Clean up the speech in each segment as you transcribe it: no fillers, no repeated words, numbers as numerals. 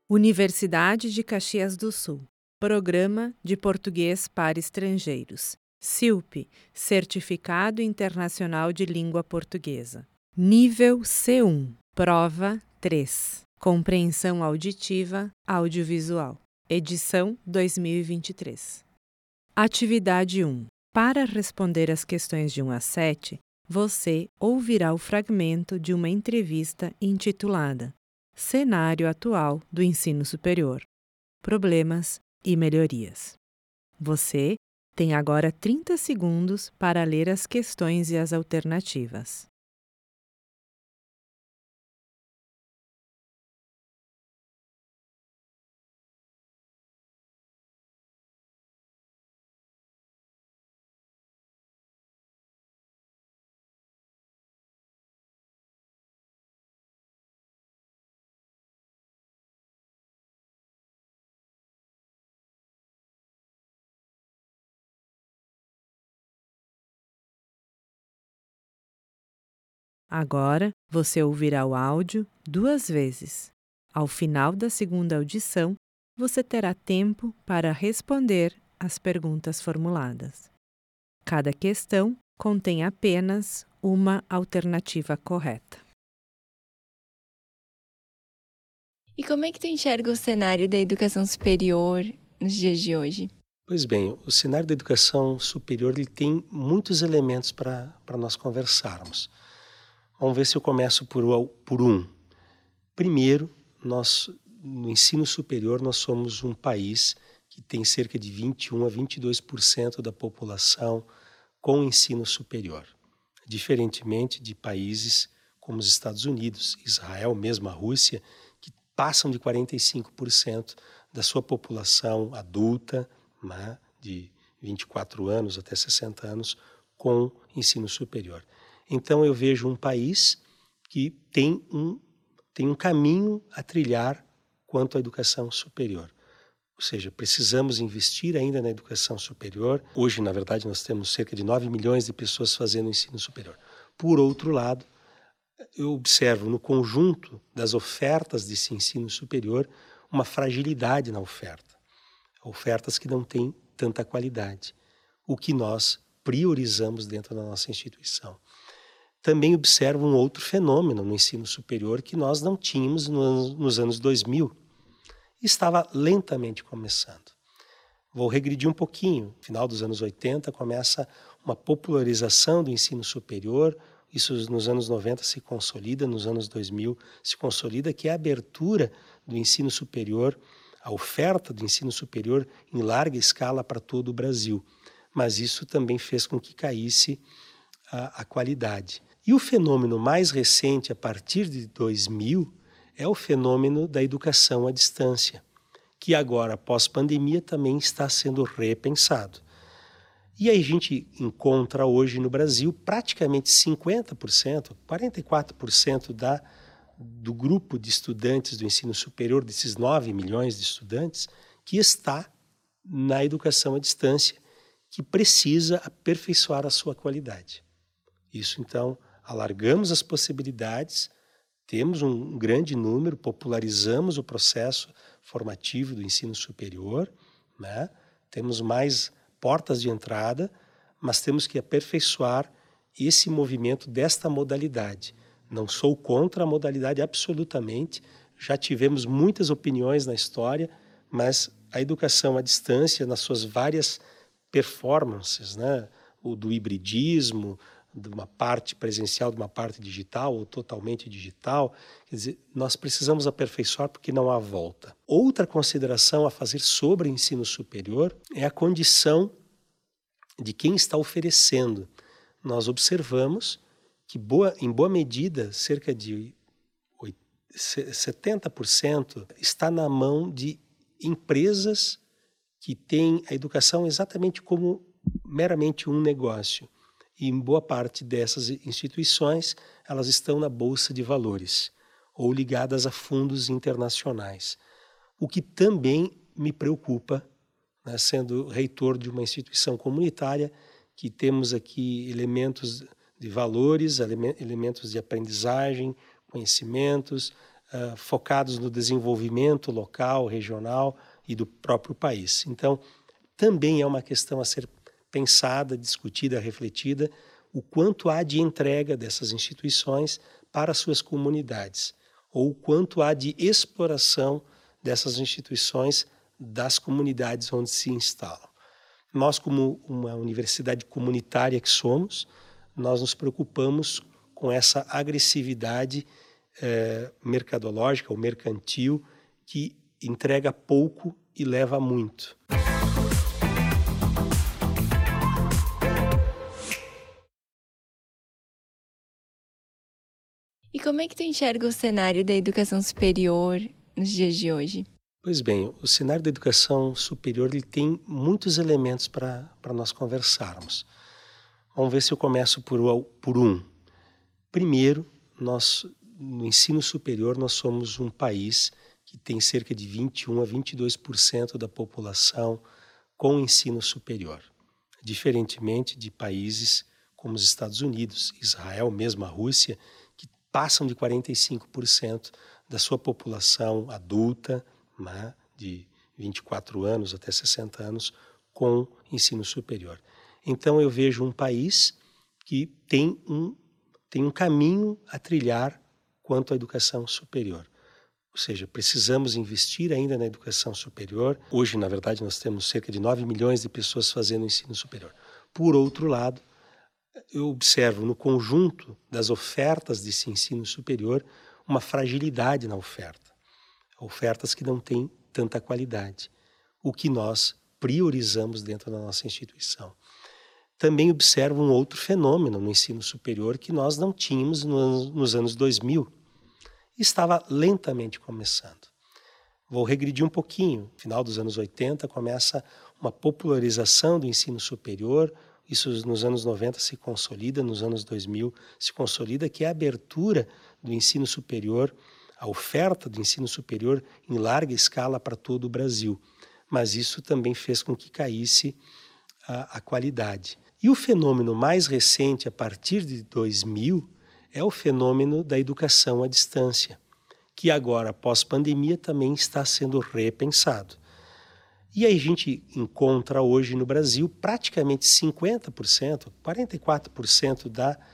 Universidade de Caxias do Sul. Programa de Português para Estrangeiros. CILP, Certificado Internacional de Língua Portuguesa. Nível C1. Prova 3. Compreensão auditiva, audiovisual. Edição 2023. Atividade 1. Para responder as questões de 1 a 7, você ouvirá o fragmento de uma entrevista intitulada Cenário Atual do Ensino Superior. Problemas e melhorias. Você tem agora 30 segundos para ler as questões e as alternativas. Agora, você ouvirá o áudio 2 vezes. Ao final da segunda audição, você terá tempo para responder as perguntas formuladas. Cada questão contém apenas uma alternativa correta. E como é que tu enxerga o cenário da educação superior nos dias de hoje? Pois bem, o cenário da educação superior ele tem muitos elementos para nós conversarmos. Vamos ver se eu começo por um. Primeiro, no ensino superior, nós somos um país que tem cerca de 21 a 22% da população com ensino superior. Diferentemente de países como os Estados Unidos, Israel, mesmo a Rússia, que passam de 45% da sua população adulta, né, de 24 anos até 60 anos, com ensino superior. Então eu vejo um país que tem um caminho a trilhar quanto à educação superior. Ou seja, precisamos investir ainda na educação superior. Hoje, na verdade, nós temos cerca de 9 milhões de pessoas fazendo ensino superior. Por outro lado, eu observo no conjunto das ofertas desse ensino superior uma fragilidade na oferta. Ofertas que não têm tanta qualidade, o que nós priorizamos dentro da nossa instituição. Também observo um outro fenômeno no ensino superior que nós não tínhamos nos anos 2000. Estava lentamente começando. Vou regredir um pouquinho. No final dos anos 80 começa uma popularização do ensino superior. Isso nos anos 90 se consolida, nos anos 2000 se consolida, que é a abertura do ensino superior, a oferta do ensino superior em larga escala para todo o Brasil. Mas isso também fez com que caísse a qualidade. E o fenômeno mais recente, a partir de 2000, é o fenômeno da educação à distância, que agora, após pandemia, também está sendo repensado. E aí a gente encontra hoje no Brasil praticamente 50%, 44% do grupo de estudantes do ensino superior, desses 9 milhões de estudantes, que está na educação à distância, que precisa aperfeiçoar a sua qualidade. Isso, então, alargamos as possibilidades, temos um grande número, popularizamos o processo formativo do ensino superior, né? Temos mais portas de entrada, mas temos que aperfeiçoar esse movimento desta modalidade. Não sou contra a modalidade absolutamente, já tivemos muitas opiniões na história, mas a educação à distância, nas suas várias performances, né? O do hibridismo, de uma parte presencial, de uma parte digital ou totalmente digital. Quer dizer, nós precisamos aperfeiçoar porque não há volta. Outra consideração a fazer sobre o ensino superior é a condição de quem está oferecendo. Nós observamos que, em boa medida, cerca de 70% está na mão de empresas que têm a educação exatamente como meramente um negócio. E em boa parte dessas instituições, elas estão na Bolsa de Valores ou ligadas a fundos internacionais. O que também me preocupa, né, sendo reitor de uma instituição comunitária, que temos aqui elementos de valores, elementos de aprendizagem, conhecimentos, focados no desenvolvimento local, regional e do próprio país. Então, também é uma questão a ser pensada, discutida, refletida, o quanto há de entrega dessas instituições para suas comunidades, ou o quanto há de exploração dessas instituições das comunidades onde se instalam. Nós, como uma universidade comunitária que somos, nós nos preocupamos com essa agressividade mercadológica ou mercantil que entrega pouco e leva muito. E como é que tu enxerga o cenário da educação superior nos dias de hoje? Pois bem, o cenário da educação superior ele tem muitos elementos para nós conversarmos. Vamos ver se eu começo por um. Primeiro, no ensino superior, nós somos um país que tem cerca de 21 a 22% da população com ensino superior. Diferentemente de países como os Estados Unidos, Israel, mesmo a Rússia, que passam de 45% da sua população adulta, né, de 24 anos até 60 anos, com ensino superior. Então eu vejo um país que tem um caminho a trilhar quanto à educação superior. Ou seja, precisamos investir ainda na educação superior. Hoje, na verdade, nós temos cerca de 9 milhões de pessoas fazendo ensino superior. Por outro lado, eu observo no conjunto das ofertas desse ensino superior uma fragilidade na oferta. Ofertas que não têm tanta qualidade, o que nós priorizamos dentro da nossa instituição. Também observo um outro fenômeno no ensino superior que nós não tínhamos nos anos 2000. Estava lentamente começando. Vou regredir um pouquinho. No final dos anos 80 começa uma popularização do ensino superior. Isso nos anos 90 se consolida, nos anos 2000 se consolida, que é a abertura do ensino superior, a oferta do ensino superior em larga escala para todo o Brasil. Mas isso também fez com que caísse a qualidade. E o fenômeno mais recente, a partir de 2000, é o fenômeno da educação à distância, que agora, pós-pandemia, também está sendo repensado. E aí a gente encontra hoje no Brasil praticamente 50%, 44%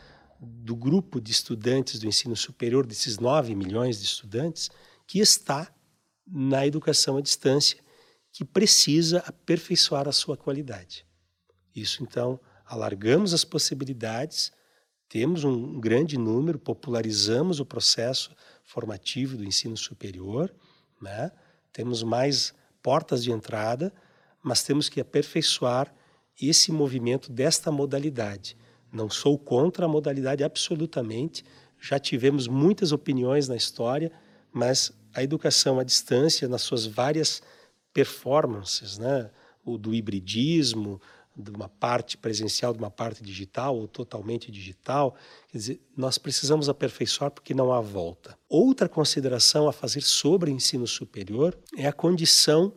do grupo de estudantes do ensino superior, desses 9 milhões de estudantes, que está na educação à distância, que precisa aperfeiçoar a sua qualidade. Isso, então, alargamos as possibilidades, temos um grande número, popularizamos o processo formativo do ensino superior, né? Temos mais portas de entrada, mas temos que aperfeiçoar esse movimento desta modalidade. Não sou contra a modalidade absolutamente, já tivemos muitas opiniões na história, mas a educação à distância, nas suas várias performances, né? O do hibridismo, de uma parte presencial, de uma parte digital ou totalmente digital. Quer dizer, nós precisamos aperfeiçoar porque não há volta. Outra consideração a fazer sobre o ensino superior é a condição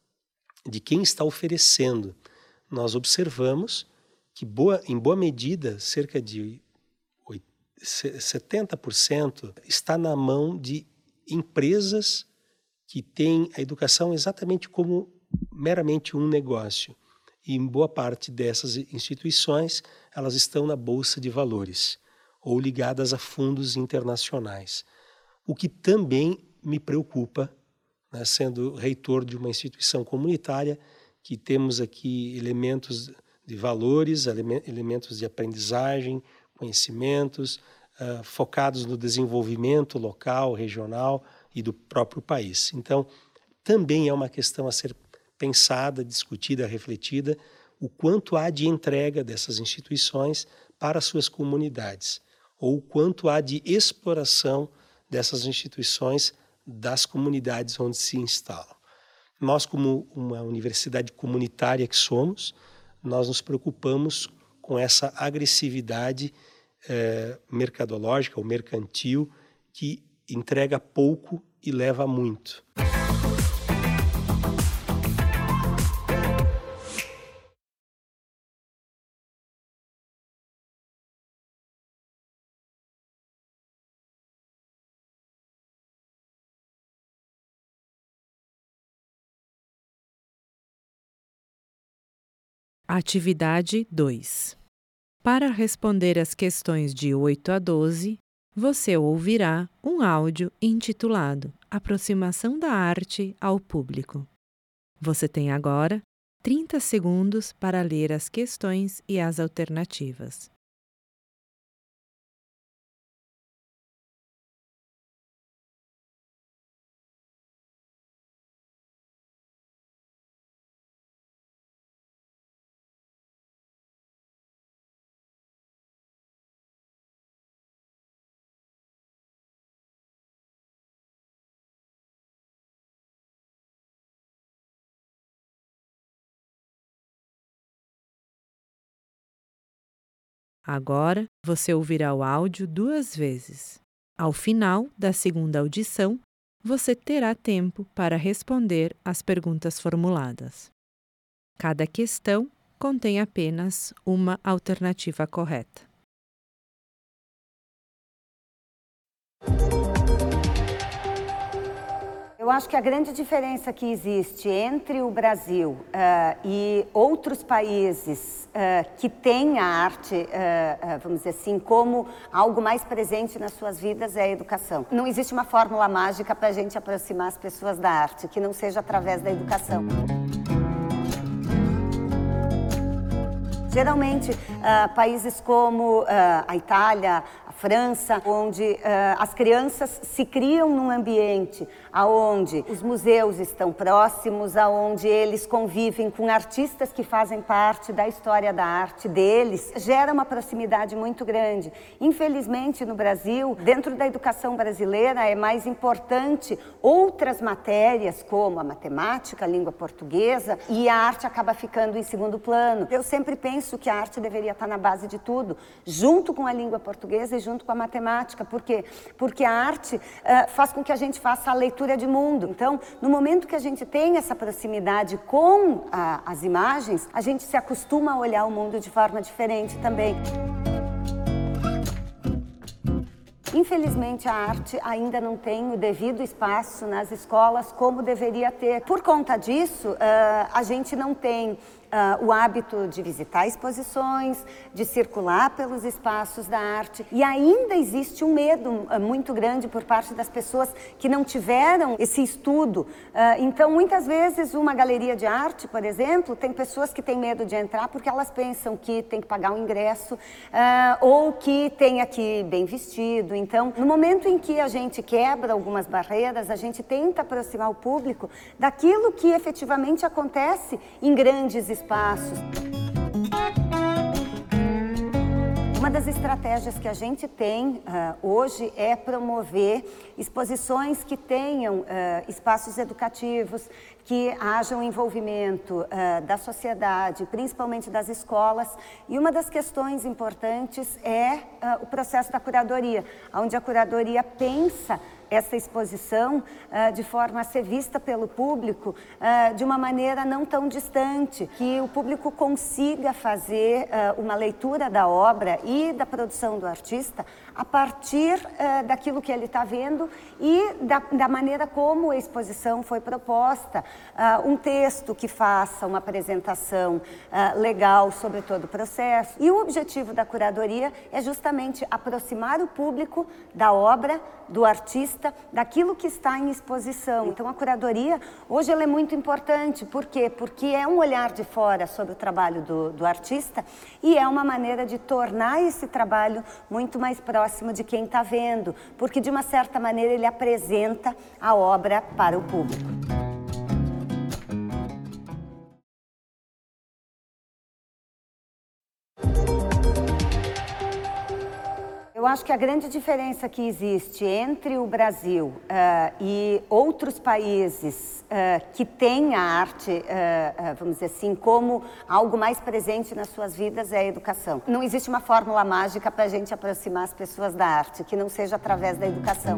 de quem está oferecendo. Nós observamos que, em boa medida, cerca de 70% está na mão de empresas que têm a educação exatamente como meramente um negócio. E em boa parte dessas instituições, elas estão na Bolsa de Valores ou ligadas a fundos internacionais. O que também me preocupa, né, sendo reitor de uma instituição comunitária, que temos aqui elementos de valores, elementos de aprendizagem, conhecimentos, focados no desenvolvimento local, regional e do próprio país. Então, também é uma questão a ser pensada, discutida, refletida, o quanto há de entrega dessas instituições para suas comunidades, ou o quanto há de exploração dessas instituições das comunidades onde se instalam. Nós, como uma universidade comunitária que somos, nós nos preocupamos com essa agressividade mercadológica ou mercantil que entrega pouco e leva muito. Atividade 2. Para responder as questões de 8 a 12, você ouvirá um áudio intitulado Aproximação da Arte ao Público. Você tem agora 30 segundos para ler as questões e as alternativas. Agora, você ouvirá o áudio 2 vezes. Ao final da segunda audição, você terá tempo para responder às perguntas formuladas. Cada questão contém apenas uma alternativa correta. Eu acho que a grande diferença que existe entre o Brasil e outros países que têm a arte, vamos dizer assim, como algo mais presente nas suas vidas é a educação. Não existe uma fórmula mágica para a gente aproximar as pessoas da arte, que não seja através da educação. Geralmente, países como a Itália, a França, onde as crianças se criam num ambiente onde os museus estão próximos, onde eles convivem com artistas que fazem parte da história da arte deles, gera uma proximidade muito grande. Infelizmente, no Brasil, dentro da educação brasileira, é mais importante outras matérias, como a matemática, a língua portuguesa, e a arte acaba ficando em segundo plano. Eu sempre penso que a arte deveria estar na base de tudo, junto com a língua portuguesa e junto com a matemática. Por quê? Porque a arte faz com que a gente faça a leitura de mundo. Então, no momento que a gente tem essa proximidade com as imagens, a gente se acostuma a olhar o mundo de forma diferente também. Infelizmente, a arte ainda não tem o devido espaço nas escolas como deveria ter. Por conta disso, a gente não tem o hábito de visitar exposições, de circular pelos espaços da arte. E ainda existe um medo muito grande por parte das pessoas que não tiveram esse estudo. Então, muitas vezes, uma galeria de arte, por exemplo, tem pessoas que têm medo de entrar porque elas pensam que tem que pagar um ingresso ou que tem que ir bem vestido. Então, no momento em que a gente quebra algumas barreiras, a gente tenta aproximar o público daquilo que efetivamente acontece em grandes espaços. Uma das estratégias que a gente tem hoje é promover exposições que tenham espaços educativos, que hajam envolvimento da sociedade, principalmente das escolas. E uma das questões importantes é o processo da curadoria, onde a curadoria pensa essa exposição de forma a ser vista pelo público de uma maneira não tão distante, que o público consiga fazer uma leitura da obra e da produção do artista a partir daquilo que ele está vendo e da maneira como a exposição foi proposta. Um texto que faça uma apresentação legal sobre todo o processo. E o objetivo da curadoria é justamente aproximar o público da obra, do artista, daquilo que está em exposição. Então, a curadoria, hoje, ela é muito importante. Por quê? Porque é um olhar de fora sobre o trabalho do artista e é uma maneira de tornar esse trabalho muito mais próximo de quem está vendo, porque, de uma certa maneira, ele apresenta a obra para o público. Eu acho que a grande diferença que existe entre o Brasil e outros países que têm a arte, vamos dizer assim, como algo mais presente nas suas vidas é a educação. Não existe uma fórmula mágica para a gente aproximar as pessoas da arte, que não seja através da educação.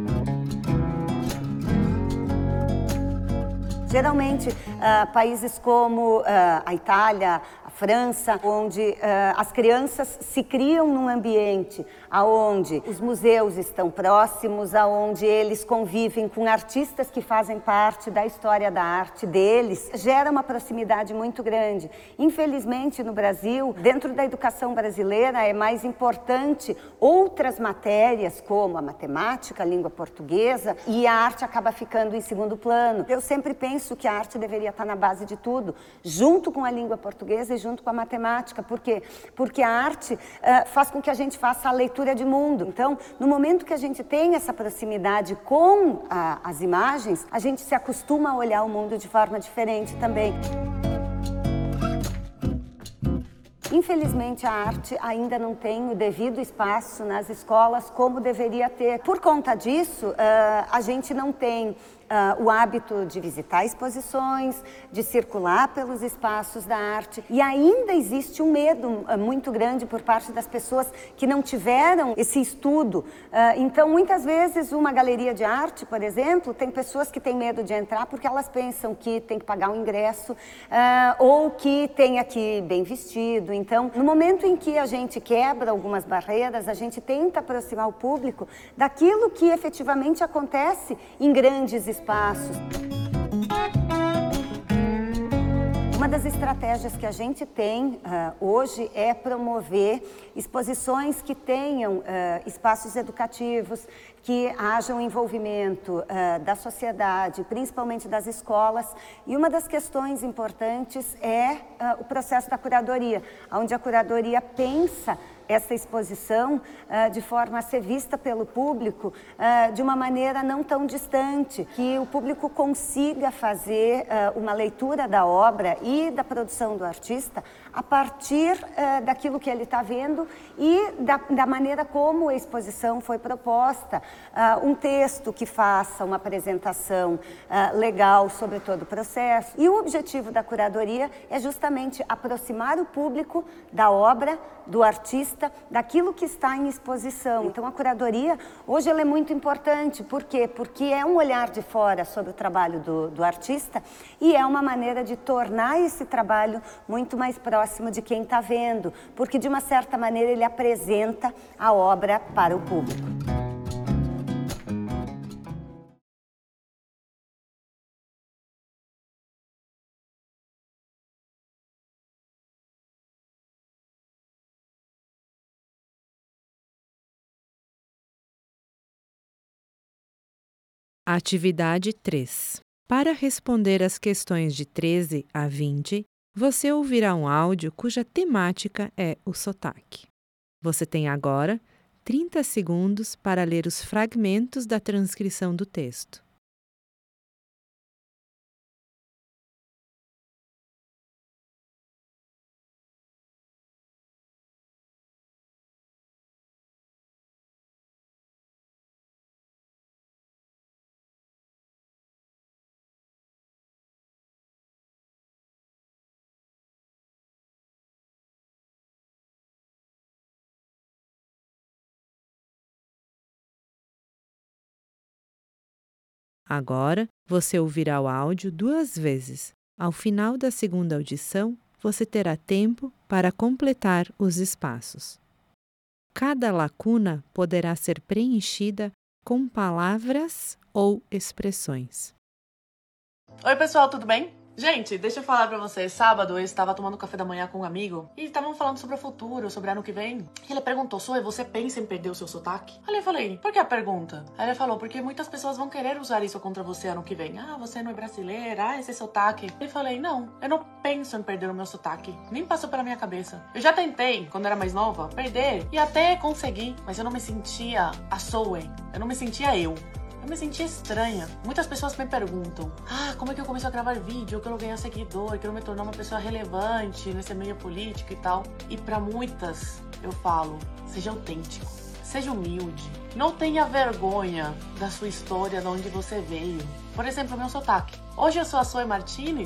Geralmente, países como a Itália, a França, onde as crianças se criam num ambiente onde os museus estão próximos, onde eles convivem com artistas que fazem parte da história da arte deles, gera uma proximidade muito grande. Infelizmente, no Brasil, dentro da educação brasileira, é mais importante outras matérias, como a matemática, a língua portuguesa, e a arte acaba ficando em segundo plano. Eu sempre penso que a arte deveria estar na base de tudo, junto com a língua portuguesa e junto com a matemática. Por quê? Porque a arte faz com que a gente faça a leitura de mundo. Então, no momento que a gente tem essa proximidade com as imagens, a gente se acostuma a olhar o mundo de forma diferente também. Infelizmente, a arte ainda não tem o devido espaço nas escolas como deveria ter. Por conta disso, a gente não tem o hábito de visitar exposições, de circular pelos espaços da arte. E ainda existe um medo muito grande por parte das pessoas que não tiveram esse estudo. Então, muitas vezes, uma galeria de arte, por exemplo, tem pessoas que têm medo de entrar porque elas pensam que tem que pagar um ingresso ou que tem que ir bem vestido. Então, no momento em que a gente quebra algumas barreiras, a gente tenta aproximar o público daquilo que efetivamente acontece em grandes espaços. Uma das estratégias que a gente tem hoje é promover exposições que tenham espaços educativos, que hajam envolvimento da sociedade, principalmente das escolas. E uma das questões importantes é o processo da curadoria, onde a curadoria pensa essa exposição de forma a ser vista pelo público de uma maneira não tão distante, que o público consiga fazer uma leitura da obra e da produção do artista a partir daquilo que ele está vendo e da maneira como a exposição foi proposta. Um texto que faça uma apresentação legal sobre todo o processo. E o objetivo da curadoria é justamente aproximar o público da obra, do artista, daquilo que está em exposição. Então, a curadoria, hoje, ela é muito importante. Por quê? Porque é um olhar de fora sobre o trabalho do artista e é uma maneira de tornar esse trabalho muito mais próximo de quem está vendo, porque, de uma certa maneira, ele apresenta a obra para o público. Atividade 3. Para responder às questões de 13 a 20, você ouvirá um áudio cuja temática é o sotaque. Você tem agora 30 segundos para ler os fragmentos da transcrição do texto. Agora, você ouvirá o áudio 2 vezes. Ao final da segunda audição, você terá tempo para completar os espaços. Cada lacuna poderá ser preenchida com palavras ou expressões. Oi, pessoal, tudo bem? Gente, deixa eu falar pra vocês. Sábado eu estava tomando café da manhã com um amigo e estavam falando sobre o futuro, sobre ano que vem. E ele perguntou: Zoe, você pensa em perder o seu sotaque? Aí eu falei: por que a pergunta? Aí ele falou: porque muitas pessoas vão querer usar isso contra você ano que vem. Ah, você não é brasileira, esse sotaque. Eu falei: não, eu não penso em perder o meu sotaque. Nem passou pela minha cabeça. Eu já tentei, quando era mais nova, perder e até consegui, mas eu não me sentia a Zoe. Eu não me sentia eu. Eu me sentia estranha. Muitas pessoas me perguntam: como é que eu começo a gravar vídeo, que eu não ganhar seguidor, que eu não me tornar uma pessoa relevante nesse meio político e tal. E pra muitas, eu falo: seja autêntico, seja humilde, não tenha vergonha da sua história, de onde você veio. Por exemplo, meu sotaque. Hoje eu sou a Zoe Martínez,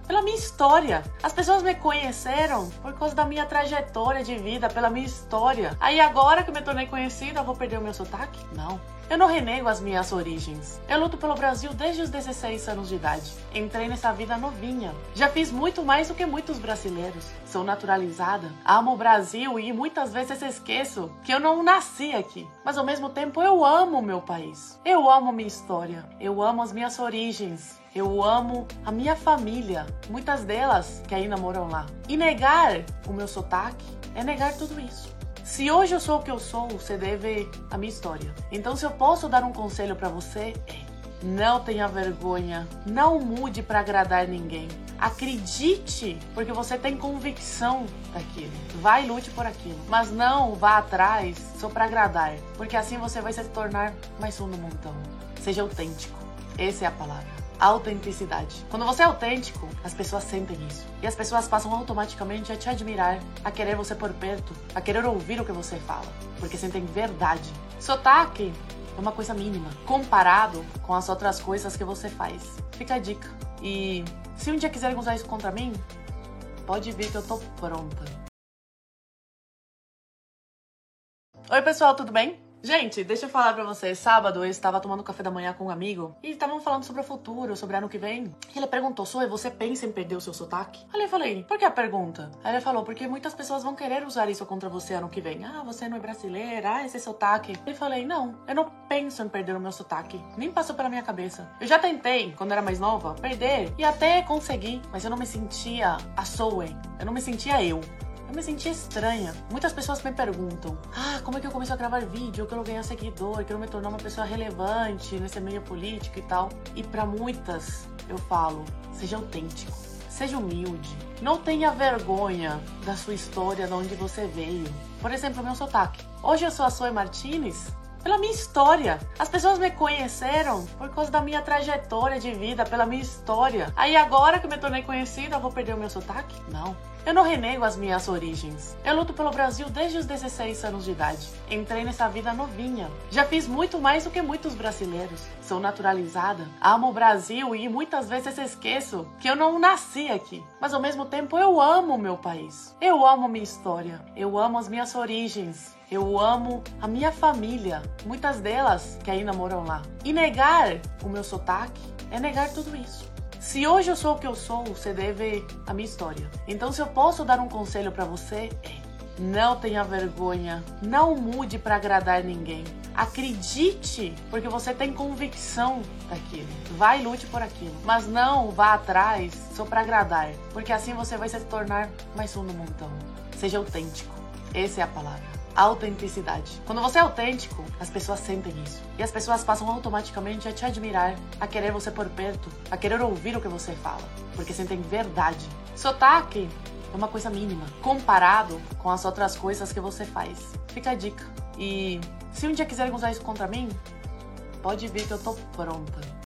Pela minha história. As pessoas me conheceram por causa da minha trajetória de vida, pela minha história. Aí agora que eu me tornei conhecida, eu vou perder o meu sotaque? Não. Eu não renego as minhas origens. Eu luto pelo Brasil desde os 16 anos de idade. Entrei nessa vida novinha. Já fiz muito mais do que muitos brasileiros. Sou naturalizada, amo o Brasil e muitas vezes esqueço que eu não nasci aqui. Mas ao mesmo tempo eu amo o meu país. Eu amo a minha história. Eu amo as minhas origens. Eu amo a minha família. Muitas delas que ainda moram lá. E negar o meu sotaque é negar tudo isso. Se hoje eu sou o que eu sou, você deve à minha história. Então, se eu posso dar um conselho pra você, não tenha vergonha, não mude pra agradar ninguém. Acredite, porque você tem convicção daquilo. Vai e lute por aquilo. Mas não vá atrás só pra agradar, porque assim você vai se tornar mais um no montão. Seja autêntico. Essa é a palavra. Autenticidade. Quando você é autêntico, as pessoas sentem isso. E as pessoas passam automaticamente a te admirar, a querer você por perto, a querer ouvir o que você fala, porque sentem verdade. Sotaque é uma coisa mínima, comparado com as outras coisas que você faz. Fica a dica. E se um dia quiserem usar isso contra mim, pode vir que eu tô pronta. Oi pessoal, tudo bem? Gente, deixa eu falar pra vocês, sábado eu estava tomando café da manhã com um amigo e estavam falando sobre o futuro, sobre ano que vem. E ele perguntou, Zoe, você pensa em perder o seu sotaque? Aí eu falei, por que a pergunta? Aí ele falou, porque muitas pessoas vão querer usar isso contra você ano que vem. Ah, você não é brasileira, esse sotaque. Eu falei, não, eu não penso em perder o meu sotaque, nem passou pela minha cabeça. Eu já tentei, quando era mais nova, perder e até consegui, mas eu não me sentia a Zoe, eu não me sentia eu. Eu me sentia estranha. Muitas pessoas me perguntam, como é que eu comecei a gravar vídeo, que eu não ganhei seguidor, que eu não me tornar uma pessoa relevante nesse meio político e tal. E pra muitas, eu falo, seja autêntico, seja humilde, não tenha vergonha da sua história, de onde você veio. Por exemplo, meu sotaque. Hoje eu sou a Zoe Martinez pela minha história. As pessoas me conheceram por causa da minha trajetória de vida, pela minha história. Aí agora que eu me tornei conhecida, eu vou perder o meu sotaque? Não. Eu não renego as minhas origens. Eu luto pelo Brasil desde os 16 anos de idade. Entrei nessa vida novinha. Já fiz muito mais do que muitos brasileiros. Sou naturalizada, amo o Brasil e muitas vezes esqueço que eu não nasci aqui. Mas ao mesmo tempo eu amo o meu país. Eu amo a minha história. Eu amo as minhas origens. Eu amo a minha família. Muitas delas que ainda moram lá. E negar o meu sotaque é negar tudo isso. Se hoje eu sou o que eu sou, você deve à minha história. Então, se eu posso dar um conselho pra você, não tenha vergonha, não mude pra agradar ninguém. Acredite, porque você tem convicção daquilo. Vai e lute por aquilo. Mas não vá atrás só pra agradar, porque assim você vai se tornar mais um no montão. Seja autêntico. Essa é a palavra. Autenticidade. Quando você é autêntico, as pessoas sentem isso. E as pessoas passam automaticamente a te admirar, a querer você por perto, a querer ouvir o que você fala, porque sentem verdade. Sotaque é uma coisa mínima, comparado com as outras coisas que você faz. Fica a dica. E se um dia quiserem usar isso contra mim, pode vir que eu tô pronta.